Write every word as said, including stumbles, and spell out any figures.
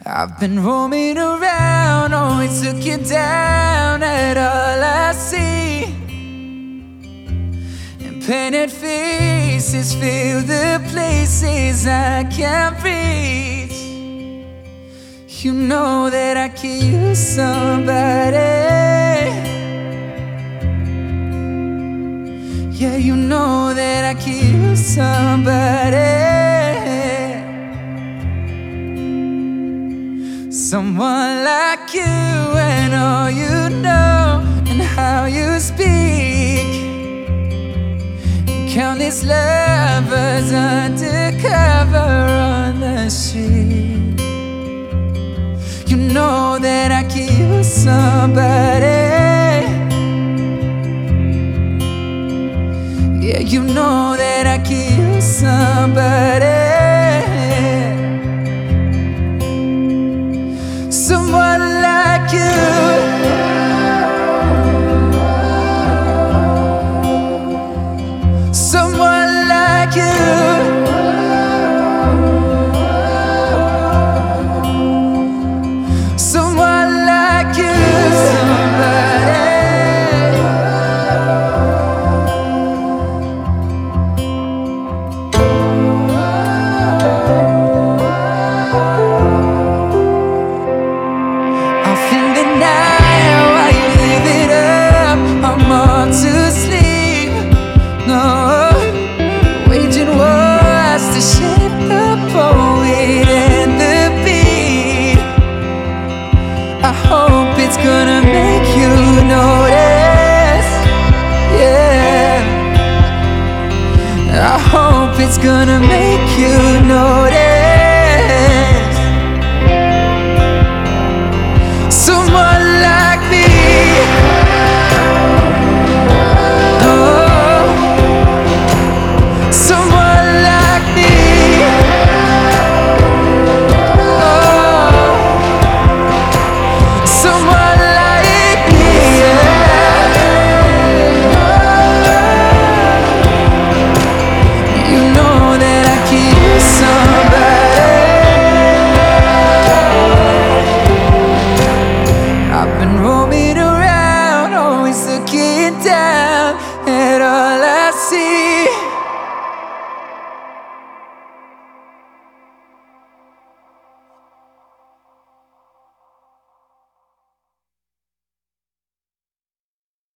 I've been roaming around, always looking down at all I see, and painted faces fill the places I can't reach. You know that I could use somebody. Yeah, you know that I could use somebody. Someone like you and all you know and how you speak. Countless lovers undercover on the street. You know that I could use somebody. Yeah, you know that I could use somebody. Someone like you. Someone like you. Someone like you. Somebody. Off in the night while you live it up, I'm all to sleep. No, waging wars to shape the poet and the beat. I hope it's gonna make you notice. Yeah, I hope it's gonna make you notice. Someone like me. Oh, someone like me. Oh, someone like me. Yeah. You know that I could use somebody. I've been roaming around, always looking down at all I see.